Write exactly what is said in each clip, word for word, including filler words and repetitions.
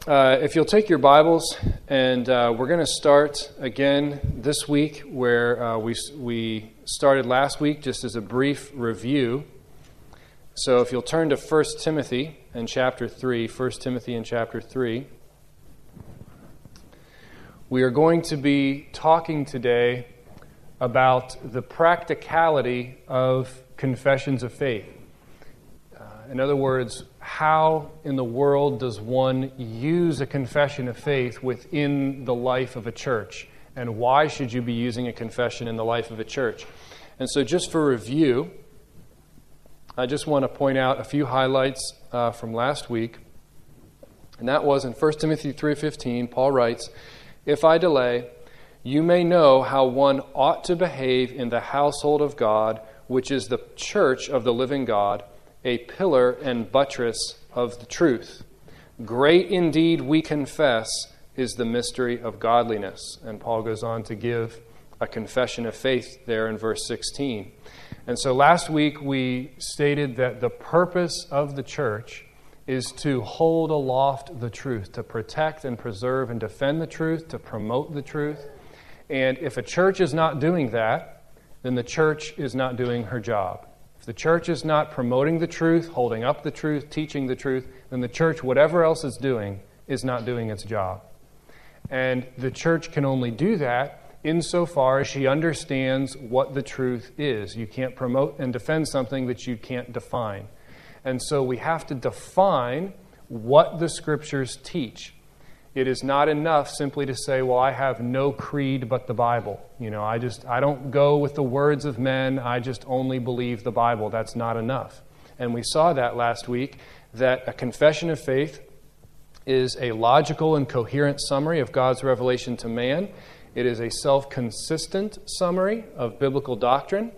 Uh, if you'll take your Bibles, and uh, we're going to start again this week where uh, we we started last week, just as a brief review. So if you'll turn to First Timothy and chapter three, First Timothy and chapter three, we are going to be talking today about the practicality of confessions of faith. Uh, in other words, how in the world does one use a confession of faith within the life of a church? And why should you be using a confession in the life of a church? And so just for review, I just want to point out a few highlights uh, from last week. And that was in First Timothy three fifteen, Paul writes, "If I delay, you may know how one ought to behave in the household of God, which is the church of the living God, a pillar and buttress of the truth. Great indeed, we confess, is the mystery of godliness." And Paul goes on to give a confession of faith there in verse sixteen. And so last week we stated that the purpose of the church is to hold aloft the truth, to protect and preserve and defend the truth, to promote the truth. And if a church is not doing that, then the church is not doing her job. If the church is not promoting the truth, holding up the truth, teaching the truth, then the church, whatever else it's doing, is not doing its job. And the church can only do that insofar as she understands what the truth is. You can't promote and defend something that you can't define. And so we have to define what the Scriptures teach. It is not enough simply to say, well, I have no creed but the Bible. You know, I just, I don't go with the words of men. I just only believe the Bible. That's not enough. And we saw that last week, that a confession of faith is a logical and coherent summary of God's revelation to man. It is a self-consistent summary of biblical doctrine.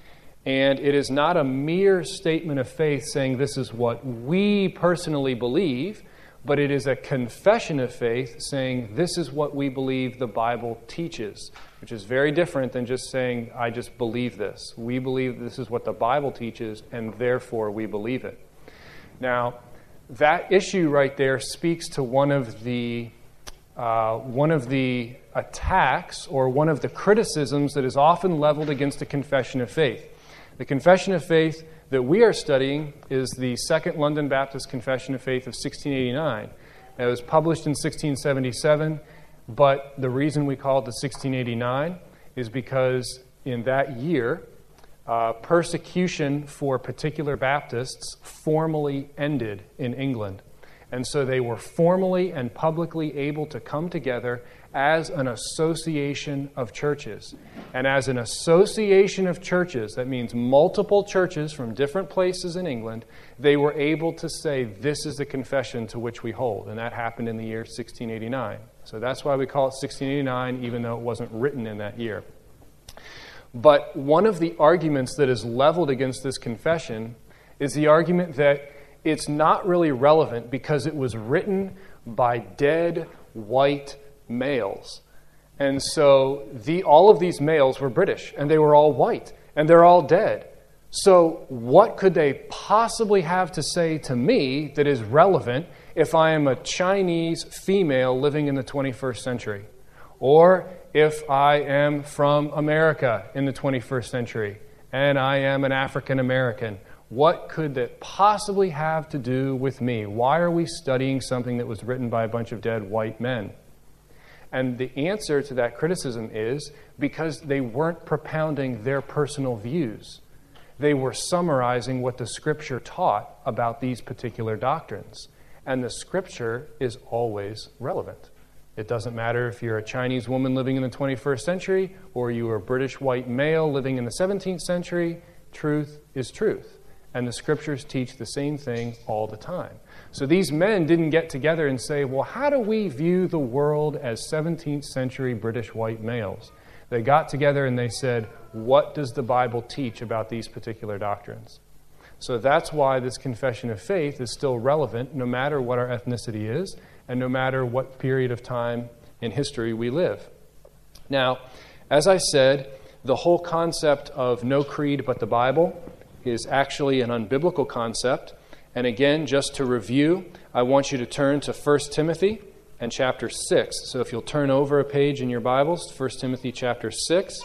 And it is not a mere statement of faith saying this is what we personally believe, but it is a confession of faith saying this is what we believe the Bible teaches, which is very different than just saying, I just believe this. We believe this is what the Bible teaches, and therefore we believe it. Now, that issue right there speaks to one of the uh, one of the attacks or one of the criticisms that is often leveled against a confession of faith. The confession of faith that we are studying is the Second London Baptist Confession of Faith of sixteen eighty-nine. It was published in sixteen seventy-seven, but the reason we call it the sixteen eighty-nine is because in that year, uh, persecution for particular Baptists formally ended in England. And so they were formally and publicly able to come together as an association of churches. And as an association of churches, that means multiple churches from different places in England, they were able to say, this is the confession to which we hold. And that happened in the year sixteen eighty-nine. So that's why we call it sixteen eighty-nine, even though it wasn't written in that year. But one of the arguments that is leveled against this confession is the argument that it's not really relevant because it was written by dead white males. And so the all of these males were British, and they were all white, and they're all dead. So what could they possibly have to say to me that is relevant if I am a Chinese female living in the twenty-first century? Or if I am from America in the twenty-first century, and I am an African American? What could that possibly have to do with me? Why are we studying something that was written by a bunch of dead white men? And the answer to that criticism is because they weren't propounding their personal views. They were summarizing what the Scripture taught about these particular doctrines. And the Scripture is always relevant. It doesn't matter if you're a Chinese woman living in the twenty-first century or you are a British white male living in the seventeenth century. Truth is truth. And the Scriptures teach the same thing all the time. So these men didn't get together and say, well, how do we view the world as seventeenth century British white males? They got together and they said, what does the Bible teach about these particular doctrines? So that's why this confession of faith is still relevant no matter what our ethnicity is and no matter what period of time in history we live. Now, as I said, the whole concept of no creed but the Bible is actually an unbiblical concept, And again, just to review, I want you to turn to First Timothy and chapter six. So if you'll turn over a page in your Bibles, First Timothy chapter six,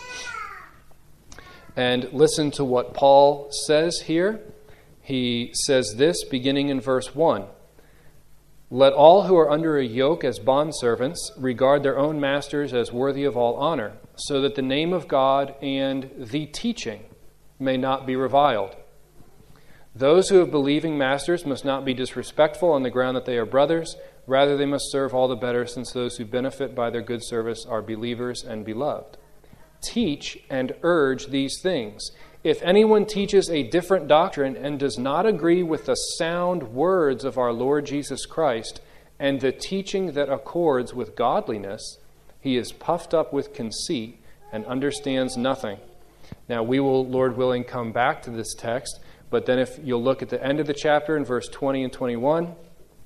and listen to what Paul says here. He says this, beginning in verse one. Let all who are under a yoke as bondservants regard their own masters as worthy of all honor, so that the name of God and the teaching may not be reviled. Those who have believing masters must not be disrespectful on the ground that they are brothers. Rather, they must serve all the better, since those who benefit by their good service are believers and beloved. Teach and urge these things. If anyone teaches a different doctrine and does not agree with the sound words of our Lord Jesus Christ and the teaching that accords with godliness, he is puffed up with conceit and understands nothing. Now, we will, Lord willing, come back to this text, but then if you'll look at the end of the chapter in verse twenty and twenty-one,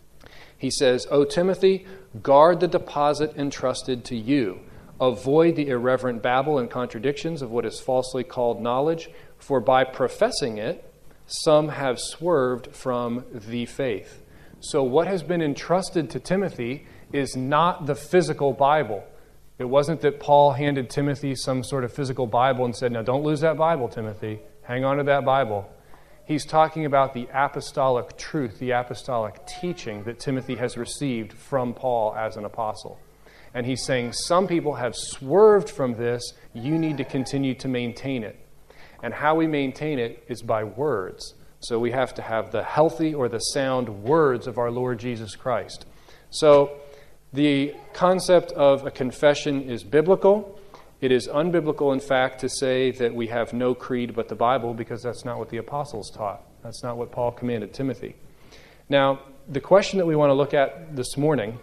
he says, O Timothy, guard the deposit entrusted to you. Avoid the irreverent babble and contradictions of what is falsely called knowledge, for by professing it, some have swerved from the faith. So what has been entrusted to Timothy is not the physical Bible. It wasn't that Paul handed Timothy some sort of physical Bible and said, now don't lose that Bible, Timothy. Hang on to that Bible. He's talking about the apostolic truth, the apostolic teaching that Timothy has received from Paul as an apostle. And he's saying some people have swerved from this. You need to continue to maintain it. And how we maintain it is by words. So we have to have the healthy or the sound words of our Lord Jesus Christ. So the concept of a confession is biblical. It is unbiblical, in fact, to say that we have no creed but the Bible, because that's not what the apostles taught. That's not what Paul commanded Timothy. Now, the question that we want to look at this morning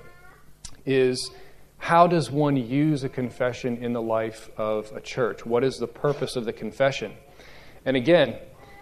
is, how does one use a confession in the life of a church? What is the purpose of the confession? And again,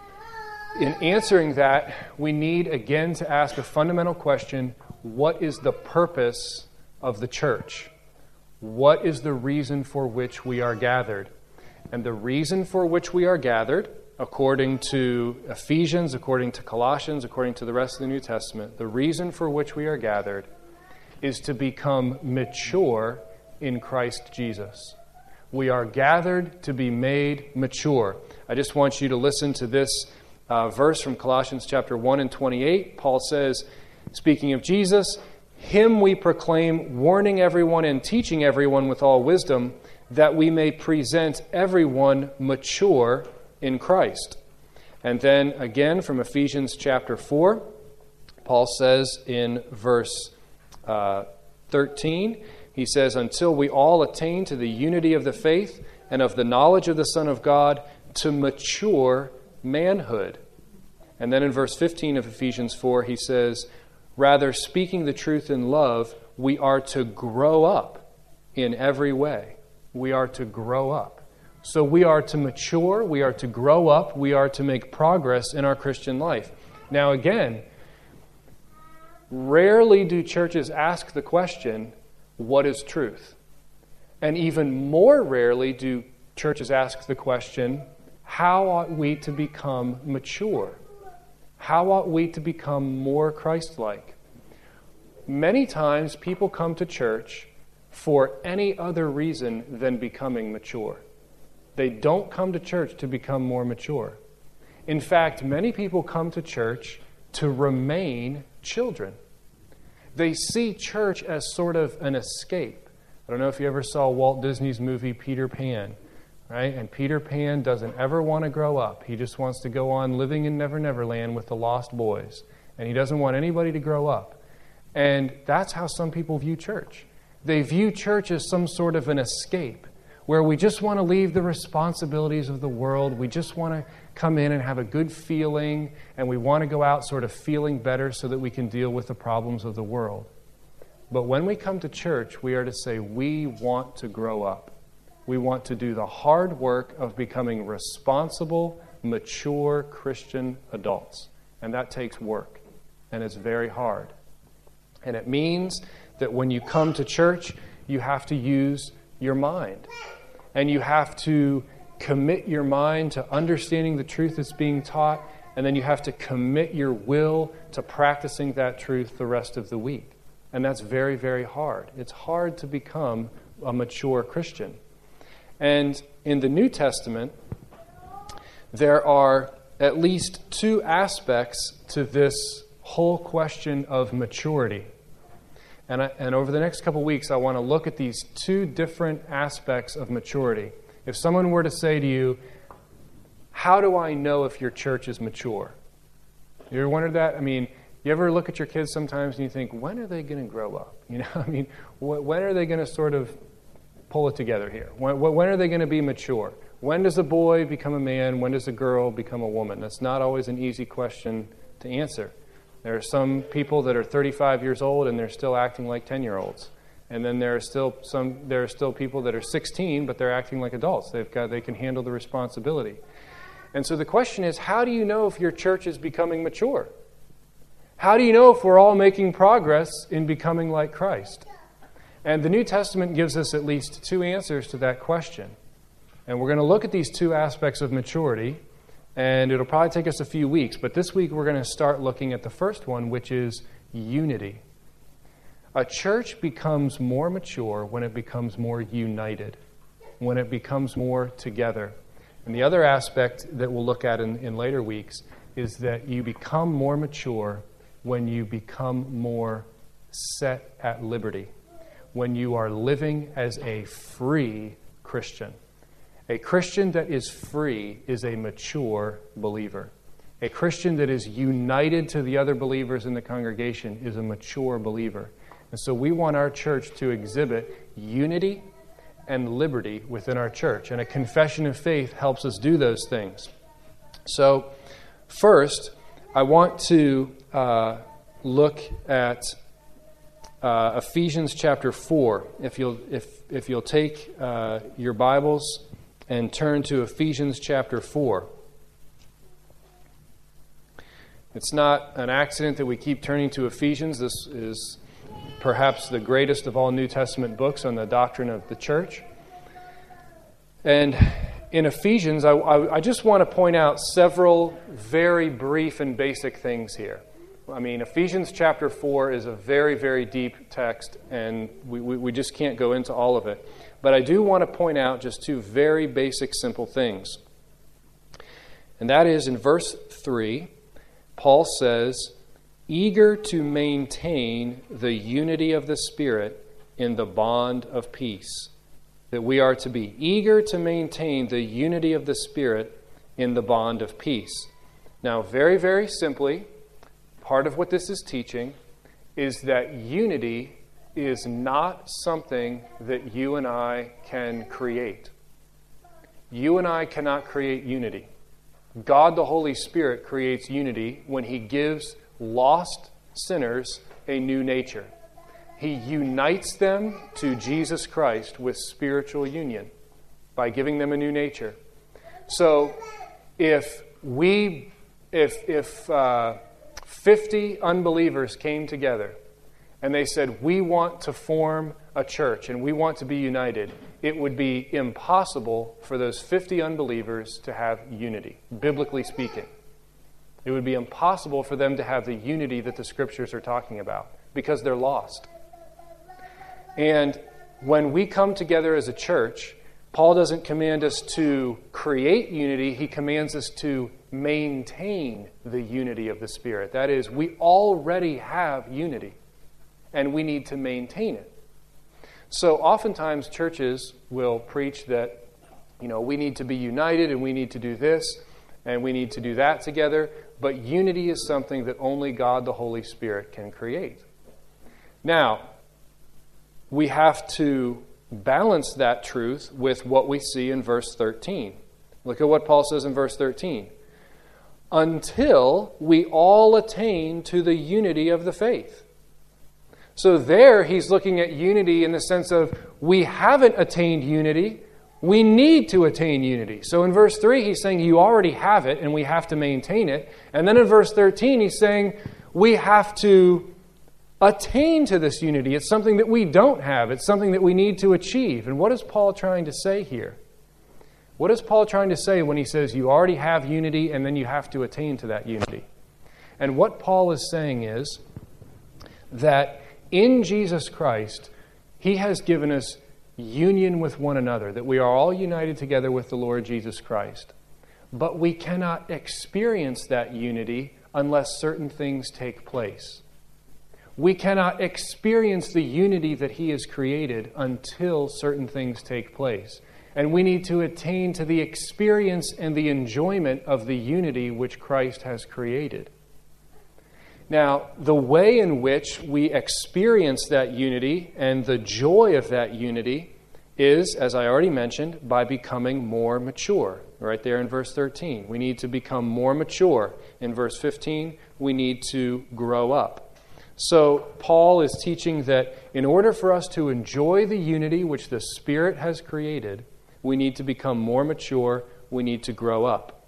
in answering that, we need again to ask a fundamental question: what is the purpose of the church? What is the reason for which we are gathered? And the reason for which we are gathered, according to Ephesians, according to Colossians, according to the rest of the New Testament, the reason for which we are gathered is to become mature in Christ Jesus. We are gathered to be made mature. I just want you to listen to this uh, verse from Colossians chapter one and twenty-eight. Paul says, speaking of Jesus, Him we proclaim, warning everyone and teaching everyone with all wisdom, that we may present everyone mature in Christ. And then again from Ephesians chapter four, Paul says in verse uh, thirteen, he says, until we all attain to the unity of the faith and of the knowledge of the Son of God, to mature manhood. And then in verse fifteen of Ephesians four, he says, rather, speaking the truth in love, we are to grow up in every way. We are to grow up. So we are to mature, we are to grow up, we are to make progress in our Christian life. Now again, rarely do churches ask the question, what is truth? And even more rarely do churches ask the question, how ought we to become mature? How ought we to become more Christ-like? Many times people come to church for any other reason than becoming mature. They don't come to church to become more mature. In fact, many people come to church to remain children. They see church as sort of an escape. I don't know if you ever saw Walt Disney's movie Peter Pan, right? And Peter Pan doesn't ever want to grow up. He just wants to go on living in Never Never Land with the lost boys. And he doesn't want anybody to grow up. And that's how some people view church. They view church as some sort of an escape, where we just want to leave the responsibilities of the world. We just want to come in and have a good feeling, and we want to go out sort of feeling better so that we can deal with the problems of the world. But when we come to church, we are to say, we want to grow up. We want to do the hard work of becoming responsible, mature Christian adults. And that takes work, and it's very hard. And it means that when you come to church, you have to use your mind. And you have to commit your mind to understanding the truth that's being taught And then you have to commit your will to practicing that truth the rest of the week. And that's very, very hard. It's hard to become a mature Christian. And in the New Testament, there are at least two aspects to this whole question of maturity. And, I, and over the next couple of weeks, I want to look at these two different aspects of maturity. If someone were to say to you, how do I know if your church is mature? You ever wondered that? I mean, you ever look at your kids sometimes and you think, when are they going to grow up? You know, I mean, wh- when are they going to sort of pull it together here? When, when are they going to be mature? When does a boy become a man? When does a girl become a woman? That's not always an easy question to answer. There are some people that are thirty-five years old and they're still acting like ten-year-olds. And then there are still some there are still people that are sixteen, but they're acting like adults. They've got they can handle the responsibility. And so the question is, how do you know if your church is becoming mature? How do you know if we're all making progress in becoming like Christ? And the New Testament gives us at least two answers to that question. And we're going to look at these two aspects of maturity, and it'll probably take us a few weeks. But this week we're going to start looking at the first one, which is unity. A church becomes more mature when it becomes more united, when it becomes more together. And the other aspect that we'll look at in, in later weeks is that you become more mature when you become more set at liberty, when you are living as a free Christian. A Christian that is free is a mature believer. A Christian that is united to the other believers in the congregation is a mature believer. And so we want our church to exhibit unity and liberty within our church. And a confession of faith helps us do those things. So first, I want to uh, look at uh, Ephesians chapter four. If you'll, if, if you'll take uh, your Bibles and turn to Ephesians chapter four. It's not an accident that we keep turning to Ephesians. This is perhaps the greatest of all New Testament books on the doctrine of the church. And in Ephesians, I, I, I just want to point out several very brief and basic things here. I mean, Ephesians chapter four is a very, very deep text, and we, we, we just can't go into all of it. But I do want to point out just two very basic, simple things. And that is in verse three, Paul says, eager to maintain the unity of the Spirit in the bond of peace. That we are to be eager to maintain the unity of the Spirit in the bond of peace. Now, very, very simply, part of what this is teaching is that unity is not something that you and I can create. You and I cannot create unity. God the Holy Spirit creates unity when He gives lost sinners a new nature. He unites them to Jesus Christ with spiritual union by giving them a new nature. So if we, if, if uh, fifty unbelievers came together and they said, we want to form a church and we want to be united, it would be impossible for those fifty unbelievers to have unity, biblically speaking. It would be impossible for them to have the unity that the Scriptures are talking about because they're lost. And when we come together as a church, Paul doesn't command us to create unity. He commands us to maintain the unity of the Spirit. That is, we already have unity, and we need to maintain it. So oftentimes churches will preach that, you know, we need to be united and we need to do this and we need to do that together. But unity is something that only God the Holy Spirit can create. Now, we have to balance that truth with what we see in verse thirteen. Look at what Paul says in verse thirteen. Until we all attain to the unity of the faith. So there he's looking at unity in the sense of we haven't attained unity. We need to attain unity. So in verse three, he's saying you already have it and we have to maintain it. And then in verse thirteen, he's saying we have to attain to this unity. It's something that we don't have. It's something that we need to achieve. And what is Paul trying to say here? What is Paul trying to say when he says you already have unity and then you have to attain to that unity? And what Paul is saying is that in Jesus Christ, he has given us union with one another, that we are all united together with the Lord Jesus Christ. But we cannot experience that unity unless certain things take place. We cannot experience the unity that he has created until certain things take place. And we need to attain to the experience and the enjoyment of the unity which Christ has created. Now, the way in which we experience that unity and the joy of that unity is, as I already mentioned, by becoming more mature. Right there in verse thirteen. We need to become more mature. In verse fifteen, we need to grow up. So Paul is teaching that in order for us to enjoy the unity which the Spirit has created, we need to become more mature. We need to grow up.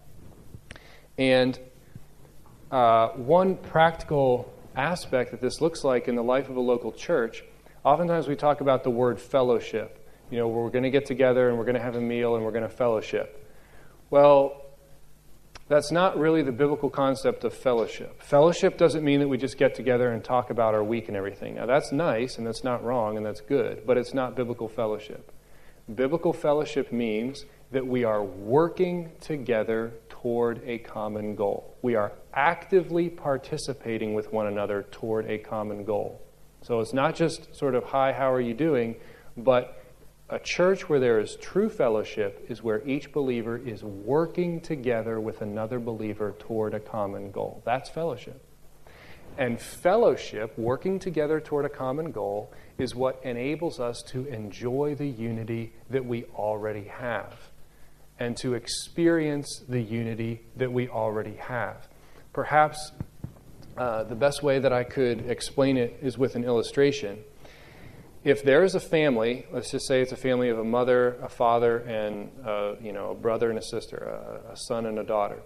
And uh, one practical aspect that this looks like in the life of a local church, oftentimes we talk about the word fellowship. You know, we're going to get together and we're going to have a meal and we're going to fellowship. Well, that's not really the biblical concept of fellowship. Fellowship doesn't mean that we just get together and talk about our week and everything. Now, that's nice and that's not wrong and that's good, but it's not biblical fellowship. Biblical fellowship means that we are working together toward a common goal. We are actively participating with one another toward a common goal. So it's not just sort of, hi, how are you doing? But a church where there is true fellowship is where each believer is working together with another believer toward a common goal. That's fellowship. And fellowship, working together toward a common goal, is what enables us to enjoy the unity that we already have and to experience the unity that we already have. Perhaps uh, the best way that I could explain it is with an illustration. If there is a family, let's just say it's a family of a mother, a father, and uh, you know, a brother and a sister, a, a son and a daughter.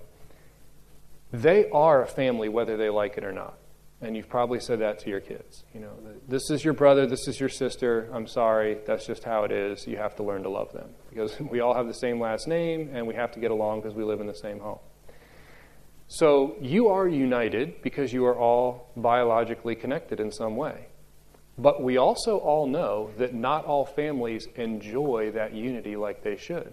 They are a family whether they like it or not. And you've probably said that to your kids. You know, this is your brother, this is your sister. I'm sorry, that's just how it is. You have to learn to love them because we all have the same last name and we have to get along because we live in the same home. So you are united because you are all biologically connected in some way. But we also all know that not all families enjoy that unity like they should.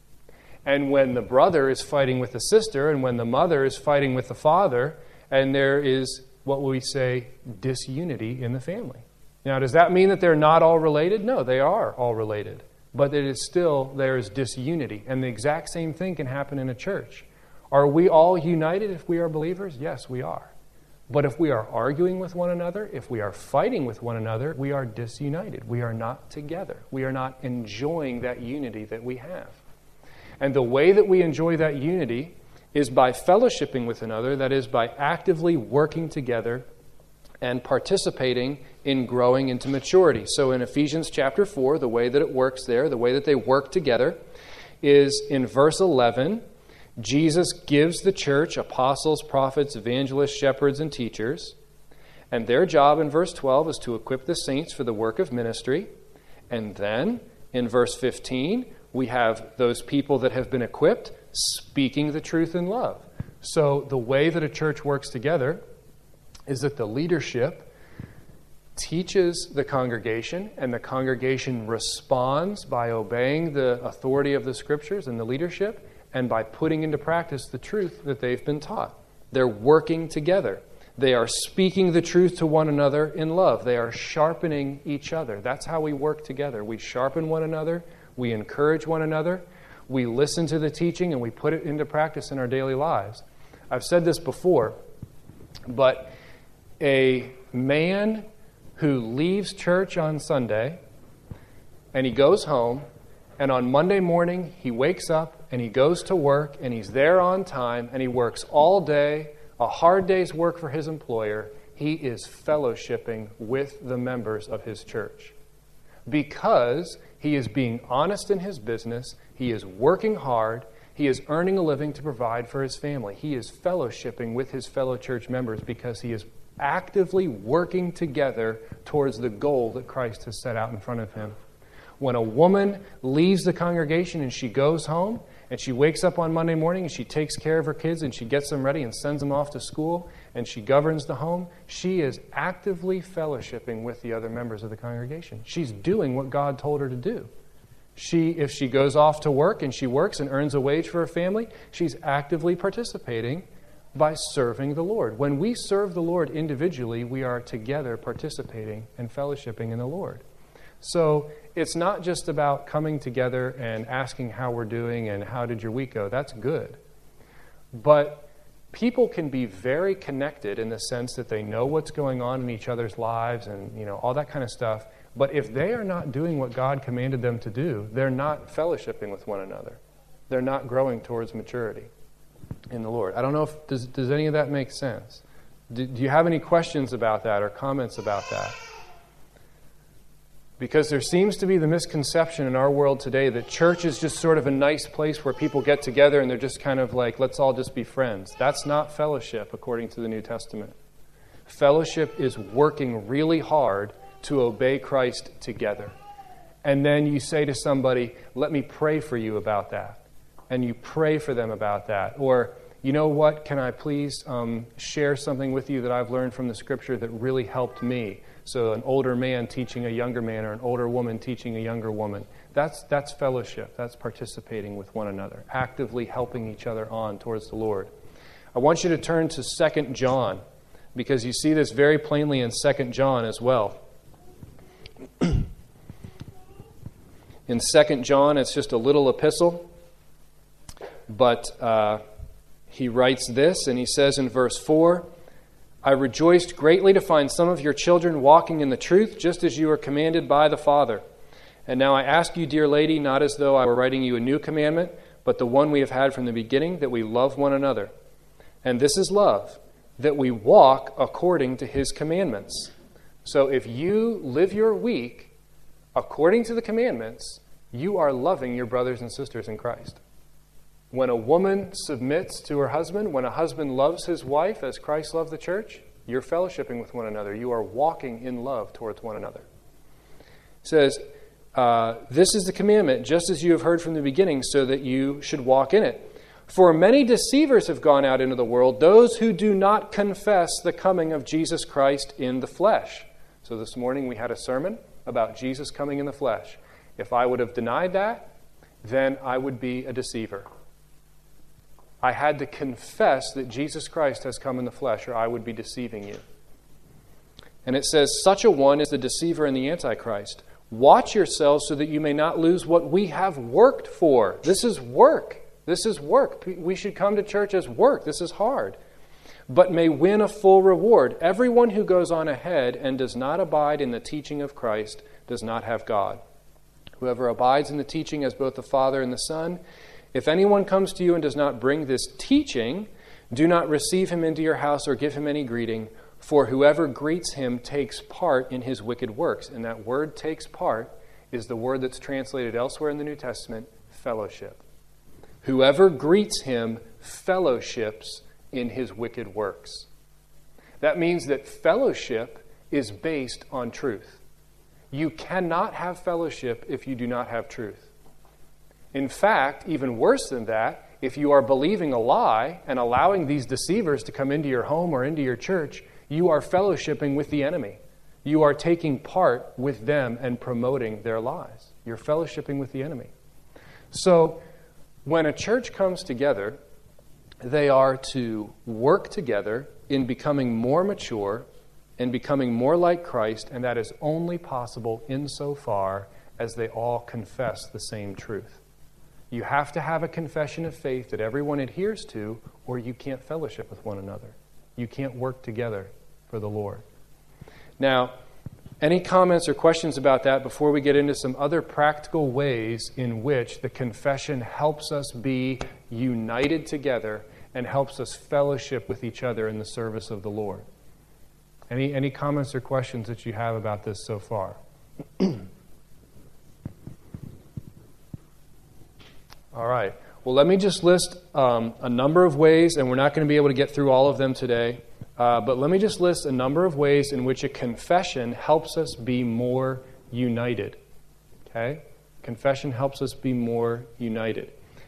And when the brother is fighting with the sister and when the mother is fighting with the father, and there is what we say disunity in the family. Now, does that mean that they're not all related? No, they are all related. But it is still, there is disunity. And the exact same thing can happen in a church. Are we all united if we are believers? Yes, we are. But if we are arguing with one another, if we are fighting with one another, we are disunited. We are not together. We are not enjoying that unity that we have. And the way that we enjoy that unity is by fellowshipping with another, that is, by actively working together and participating in growing into maturity. So in Ephesians chapter four, the way that it works there, the way that they work together, is in verse eleven, Jesus gives the church apostles, prophets, evangelists, shepherds, and teachers. And their job in verse twelve is to equip the saints for the work of ministry. And then in verse fifteen, we have those people that have been equipped speaking the truth in love. So the way that a church works together is that the leadership teaches the congregation, and the congregation responds by obeying the authority of the Scriptures and the leadership, and by putting into practice the truth that they've been taught. They're working together. They are speaking the truth to one another in love. They are sharpening each other. That's how we work together. We sharpen one another. We encourage one another. We listen to the teaching and we put it into practice in our daily lives. I've said this before, but a man who leaves church on Sunday and he goes home, and on Monday morning he wakes up and he goes to work and he's there on time and he works all day, a hard day's work for his employer, he is fellowshipping with the members of his church. Because he is being honest in his business, he is working hard, he is earning a living to provide for his family. He is fellowshipping with his fellow church members because he is actively working together towards the goal that Christ has set out in front of him. When a woman leaves the congregation and she goes home and she wakes up on Monday morning and she takes care of her kids and she gets them ready and sends them off to school and she governs the home, she is actively fellowshipping with the other members of the congregation. She's doing what God told her to do. She, if she goes off to work and she works and earns a wage for her family, she's actively participating by serving the Lord. When we serve the Lord individually, we are together participating and fellowshipping in the Lord. So it's not just about coming together and asking how we're doing and how did your week go. That's good. But people can be very connected in the sense that they know what's going on in each other's lives and, you know, all that kind of stuff. But if they are not doing what God commanded them to do, they're not fellowshipping with one another. They're not growing towards maturity in the Lord. I don't know if, does, does any of that make sense? Do, do you have any questions about that or comments about that? Because there seems to be the misconception in our world today that church is just sort of a nice place where people get together and they're just kind of like, let's all just be friends. That's not fellowship according to the New Testament. Fellowship is working really hard to obey Christ together. And then you say to somebody, let me pray for you about that. And you pray for them about that. Or, you know what, can I please um, share something with you that I've learned from the Scripture that really helped me? So an older man teaching a younger man or an older woman teaching a younger woman. That's, that's fellowship. That's participating with one another, actively helping each other on towards the Lord. I want you to turn to Second John because you see this very plainly in Second John as well. In Second John, it's just a little epistle, but uh, he writes this, and he says in verse four, I rejoiced greatly to find some of your children walking in the truth, just as you were commanded by the Father. And now I ask you, dear lady, not as though I were writing you a new commandment, but the one we have had from the beginning, that we love one another. And this is love, that we walk according to his commandments. So if you live your week according to the commandments, you are loving your brothers and sisters in Christ. When a woman submits to her husband, when a husband loves his wife as Christ loved the church, you're fellowshipping with one another. You are walking in love towards one another. It says, uh, this is the commandment, just as you have heard from the beginning, so that you should walk in it. For many deceivers have gone out into the world, those who do not confess the coming of Jesus Christ in the flesh. So this morning we had a sermon about Jesus coming in the flesh. If I would have denied that, then I would be a deceiver. I had to confess that Jesus Christ has come in the flesh, or I would be deceiving you. And it says, such a one is the deceiver and the Antichrist. Watch yourselves so that you may not lose what we have worked for. This is work. This is work. We should come to church as work. This is hard. But may win a full reward. Everyone who goes on ahead and does not abide in the teaching of Christ does not have God. Whoever abides in the teaching has both the Father and the Son. If anyone comes to you and does not bring this teaching, do not receive him into your house or give him any greeting, for whoever greets him takes part in his wicked works. And that word takes part is the word that's translated elsewhere in the New Testament, fellowship. Whoever greets him fellowships in his wicked works. That means that fellowship is based on truth. You cannot have fellowship if you do not have truth. In fact, even worse than that, if you are believing a lie and allowing these deceivers to come into your home or into your church, you are fellowshipping with the enemy. You are taking part with them and promoting their lies. You're fellowshipping with the enemy. So when a church comes together, they are to work together in becoming more mature and becoming more like Christ, and that is only possible insofar as they all confess the same truth. You have to have a confession of faith that everyone adheres to, or you can't fellowship with one another. You can't work together for the Lord. Now, any comments or questions about that before we get into some other practical ways in which the confession helps us be united together and helps us fellowship with each other in the service of the Lord? Any, any comments or questions that you have about this so far? All right. Well, let me just list um, a number of ways, and we're not going to be able to get through all of them today, uh, but let me just list a number of ways in which a confession helps us be more united. Okay? Confession helps us be more united.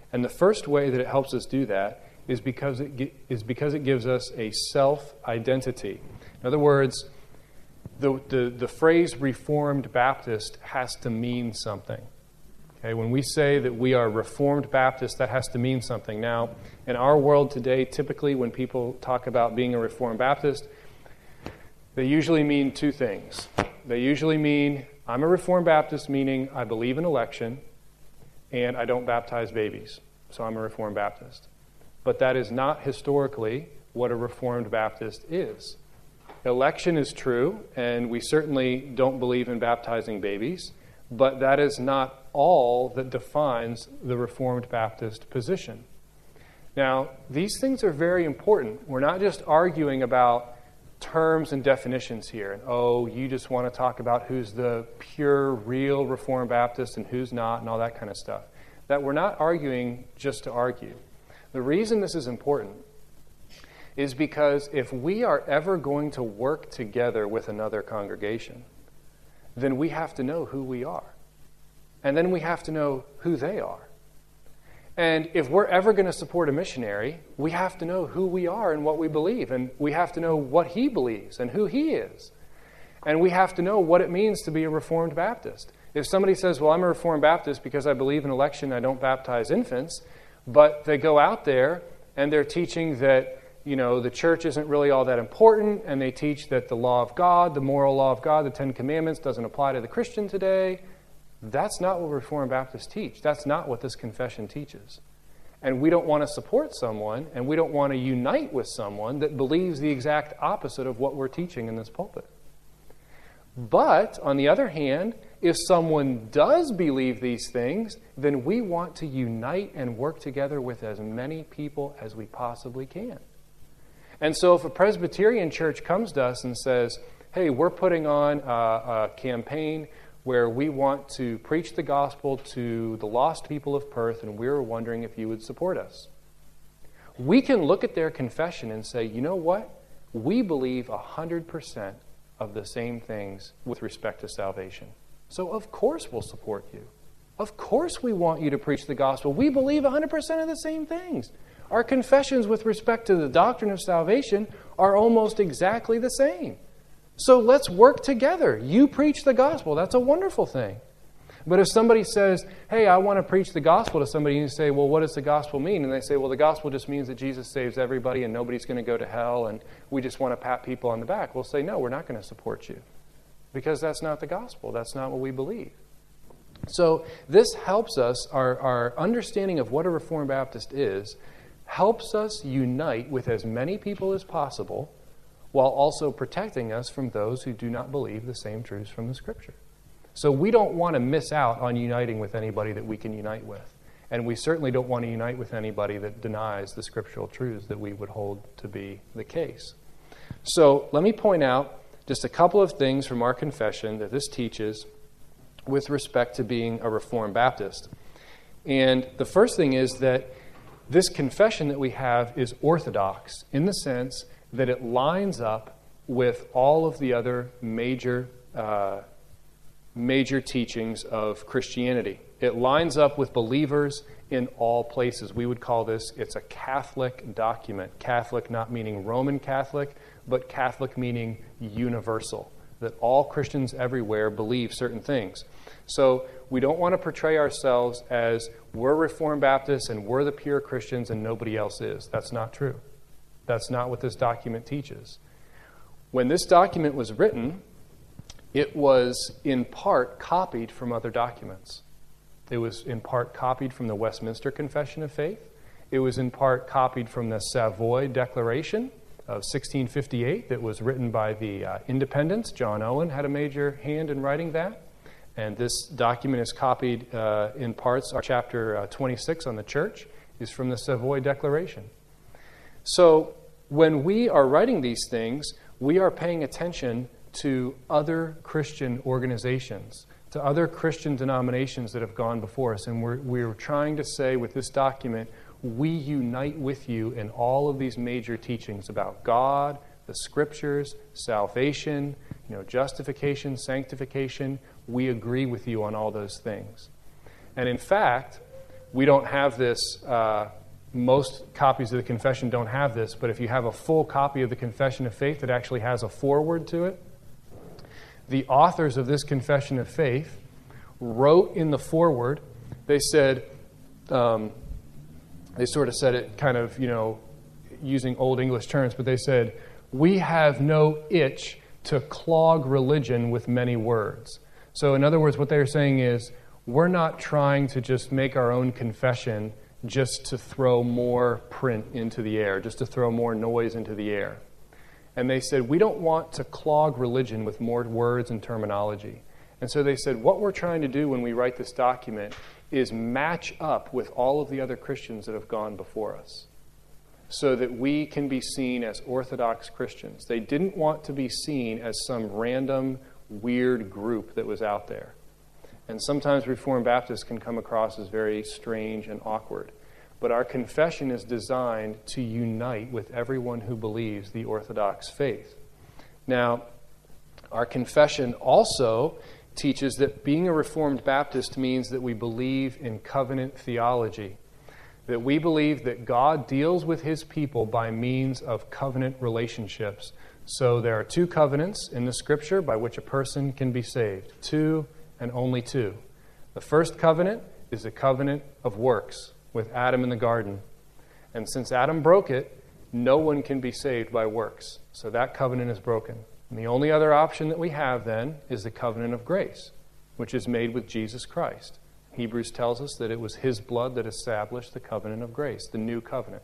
And the first way that it helps us do that is because it is because it gives us a self-identity. In other words, the, the, the phrase Reformed Baptist has to mean something. Okay, when we say that we are Reformed Baptist, that has to mean something. Now, in our world today, typically when people talk about being a Reformed Baptist, they usually mean two things. They usually mean, I'm a Reformed Baptist, meaning I believe in election, and I don't baptize babies, so I'm a Reformed Baptist. But that is not historically what a Reformed Baptist is. Election is true, and we certainly don't believe in baptizing babies, but that is not all that defines the Reformed Baptist position. Now, these things are very important. We're not just arguing about terms and definitions here. And, oh, you just want to talk about who's the pure, real Reformed Baptist and who's not and all that kind of stuff. That we're not arguing just to argue. The reason this is important is because if we are ever going to work together with another congregation, then we have to know who we are. And then we have to know who they are. And if we're ever going to support a missionary, we have to know who we are and what we believe. And we have to know what he believes and who he is. And we have to know what it means to be a Reformed Baptist. If somebody says, well, I'm a Reformed Baptist because I believe in election, I don't baptize infants, but they go out there and they're teaching that, you know, the church isn't really all that important, and they teach that the law of God, the moral law of God, the Ten Commandments doesn't apply to the Christian today, that's not what Reformed Baptists teach. That's not what this confession teaches. And we don't want to support someone, and we don't want to unite with someone that believes the exact opposite of what we're teaching in this pulpit. But, on the other hand, if someone does believe these things, then we want to unite and work together with as many people as we possibly can. And so if a Presbyterian church comes to us and says, hey, we're putting on a, a campaign where we want to preach the gospel to the lost people of Perth, and we're wondering if you would support us. We can look at their confession and say, you know what? We believe one hundred percent of the same things with respect to salvation. So of course we'll support you. Of course we want you to preach the gospel. We believe one hundred percent of the same things. Our confessions with respect to the doctrine of salvation are almost exactly the same. So let's work together. You preach the gospel. That's a wonderful thing. But if somebody says, hey, I want to preach the gospel to somebody, and you say, well, what does the gospel mean? And they say, well, the gospel just means that Jesus saves everybody and nobody's going to go to hell and we just want to pat people on the back. We'll say, no, we're not going to support you because that's not the gospel. That's not what we believe. So this helps us, our, our understanding of what a Reformed Baptist is, helps us unite with as many people as possible while also protecting us from those who do not believe the same truths from the Scripture. So we don't want to miss out on uniting with anybody that we can unite with. And we certainly don't want to unite with anybody that denies the scriptural truths that we would hold to be the case. So let me point out just a couple of things from our confession that this teaches with respect to being a Reformed Baptist. And the first thing is that this confession that we have is orthodox in the sense that it lines up with all of the other major uh, major teachings of Christianity. It lines up with believers in all places. We would call this, it's a Catholic document. Catholic not meaning Roman Catholic, but Catholic meaning universal, that all Christians everywhere believe certain things. So we don't want to portray ourselves as we're Reformed Baptists and we're the pure Christians and nobody else is. That's not true. That's not what this document teaches. When this document was written, it was in part copied from other documents. It was in part copied from the Westminster Confession of Faith. It was in part copied from the Savoy Declaration of sixteen fifty-eight that was written by the uh, Independents. John Owen had a major hand in writing that. And this document is copied uh, in parts. Our chapter uh, twenty-six on the church is from the Savoy Declaration. So when we are writing these things, we are paying attention to other Christian organizations, to other Christian denominations that have gone before us. And we're, we're trying to say with this document, we unite with you in all of these major teachings about God, the Scriptures, salvation, you know, justification, sanctification. We agree with you on all those things. And in fact, we don't have this. Uh, most copies of the confession don't have this, but if you have a full copy of the Confession of Faith that actually has a foreword to it, the authors of this Confession of Faith wrote in the foreword, they said, um, they sort of said it kind of, you know, using old English terms, but they said, we have no itch to clog religion with many words. So in other words, what they're saying is, we're not trying to just make our own confession just to throw more print into the air, just to throw more noise into the air. And they said, we don't want to clog religion with more words and terminology. And so they said, what we're trying to do when we write this document is match up with all of the other Christians that have gone before us so that we can be seen as Orthodox Christians. They didn't want to be seen as some random, weird group that was out there. And sometimes Reformed Baptists can come across as very strange and awkward. But our confession is designed to unite with everyone who believes the Orthodox faith. Now, our confession also teaches that being a Reformed Baptist means that we believe in covenant theology, that we believe that God deals with his people by means of covenant relationships. So there are two covenants in the Scripture by which a person can be saved. Two and only two. The first covenant is the covenant of works with Adam in the garden. And since Adam broke it, no one can be saved by works. So that covenant is broken. And the only other option that we have then is the covenant of grace, which is made with Jesus Christ. Hebrews tells us that it was his blood that established the covenant of grace, the new covenant.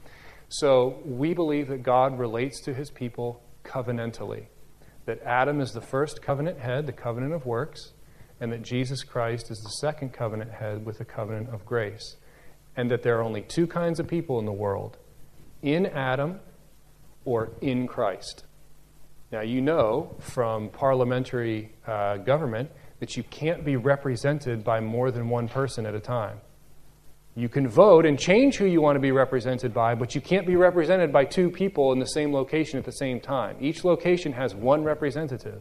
So we believe that God relates to his people covenantally, that Adam is the first covenant head, the covenant of works, and that Jesus Christ is the second covenant head with the covenant of grace, and that there are only two kinds of people in the world, in Adam or in Christ. Now, you know from parliamentary uh, government that you can't be represented by more than one person at a time. You can vote and change who you want to be represented by, but you can't be represented by two people in the same location at the same time. Each location has one representative.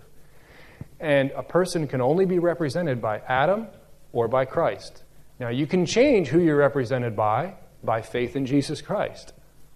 And a person can only be represented by Adam or by Christ. Now, you can change who you're represented by, by faith in Jesus Christ.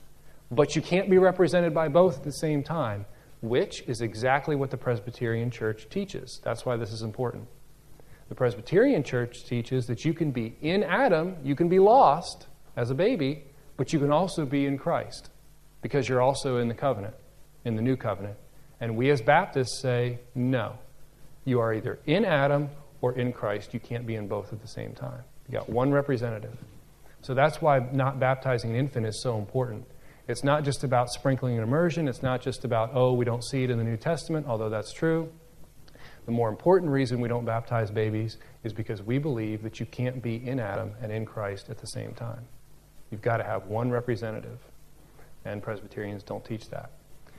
But you can't be represented by both at the same time, which is exactly what the Presbyterian Church teaches. That's why this is important. The Presbyterian Church teaches that you can be in Adam, you can be lost as a baby, but you can also be in Christ because you're also in the covenant, in the new covenant. And we as Baptists say, no. You are either in Adam or in Christ. You can't be in both at the same time. You got one representative. So that's why not baptizing an infant is so important. It's not just about sprinkling and immersion. It's not just about, oh, we don't see it in the New Testament, although that's true. The more important reason we don't baptize babies is because we believe that you can't be in Adam and in Christ at the same time. You've got to have one representative. And Presbyterians don't teach that.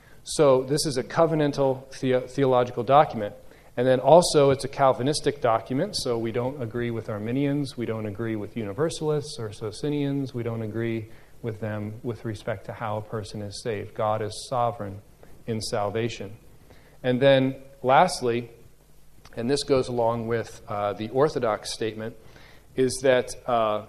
So this is a covenantal the- theological document. And then also it's a Calvinistic document, so we don't agree with Arminians, we don't agree with Universalists or Socinians, we don't agree with them with respect to how a person is saved. God is sovereign in salvation. And then lastly, and this goes along with uh, the Orthodox statement, is that uh,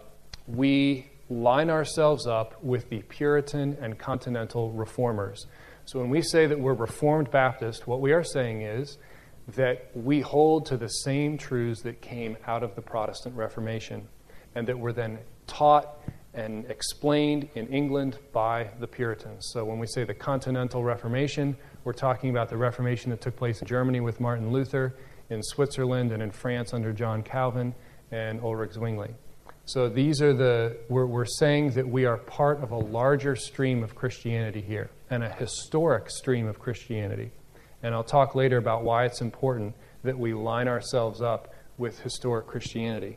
we line ourselves up with the Puritan and Continental Reformers. So when we say that we're Reformed Baptist, what we are saying is that we hold to the same truths that came out of the Protestant Reformation and that were then taught and explained in England by the Puritans. So when we say the Continental Reformation, we're talking about the Reformation that took place in Germany with Martin Luther, in Switzerland and in France under John Calvin and Ulrich Zwingli. So these are the, we're, we're saying that we are part of a larger stream of Christianity here and a historic stream of Christianity. And I'll talk later about why it's important that we line ourselves up with historic Christianity.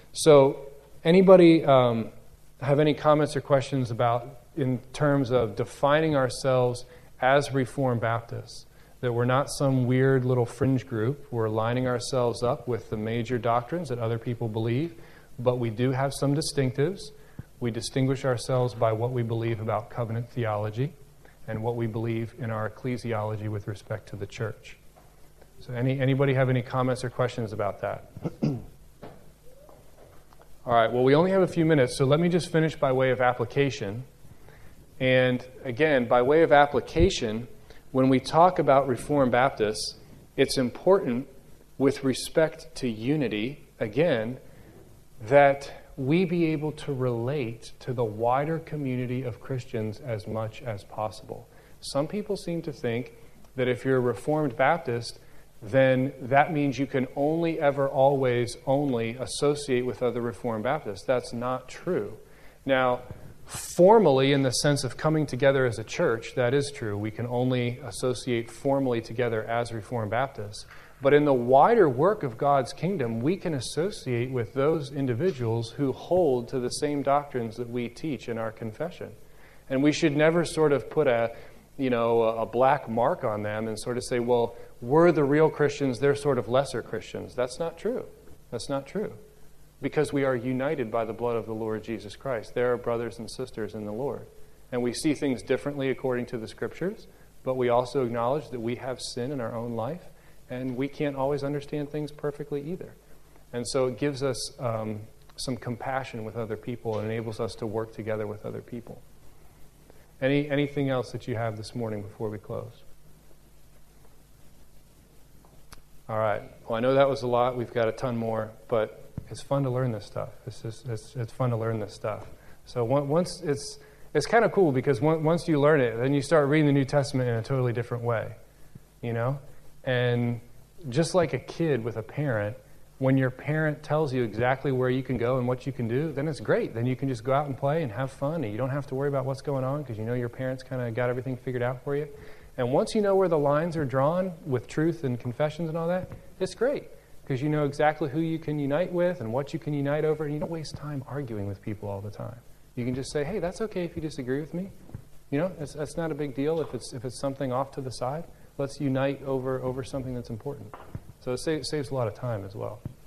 So anybody um, have any comments or questions about, in terms of defining ourselves as Reformed Baptists, that we're not some weird little fringe group. We're lining ourselves up with the major doctrines that other people believe, but we do have some distinctives. We distinguish ourselves by what we believe about covenant theology and what we believe in our ecclesiology with respect to the church. So any anybody have any comments or questions about that? All right, well, we only have a few minutes, so let me just finish by way of application. And again, by way of application, when we talk about Reformed Baptists, it's important with respect to unity, again, that we be able to relate to the wider community of Christians as much as possible. Some people seem to think that if you're a Reformed Baptist, then that means you can only ever always only associate with other Reformed Baptists. That's not true. Now, formally, in the sense of coming together as a church, that is true. We can only associate formally together as Reformed Baptists. But in the wider work of God's kingdom, we can associate with those individuals who hold to the same doctrines that we teach in our confession. And we should never sort of put a, you know, a black mark on them and sort of say, well, we're the real Christians, they're sort of lesser Christians. That's not true. That's not true. Because we are united by the blood of the Lord Jesus Christ. They are brothers and sisters in the Lord. And we see things differently according to the Scriptures, but we also acknowledge that we have sin in our own life, and we can't always understand things perfectly either. And so it gives us um, some compassion with other people and enables us to work together with other people. Any Anything else that you have this morning before we close? All right. Well, I know that was a lot. We've got a ton more, but it's fun to learn this stuff. It's just it's, it's fun to learn this stuff. So once it's it's kind of cool because once you learn it, then you start reading the New Testament in a totally different way, you know. And just like a kid with a parent, when your parent tells you exactly where you can go and what you can do, then it's great. Then you can just go out and play and have fun, and you don't have to worry about what's going on because you know your parents kind of got everything figured out for you. And once you know where the lines are drawn with truth and confessions and all that, it's great because you know exactly who you can unite with and what you can unite over, and you don't waste time arguing with people all the time. You can just say, hey, that's okay if you disagree with me. You know, that's, that's not a big deal if it's if it's something off to the side. Let's unite over, over something that's important. So it saves, saves a lot of time as well.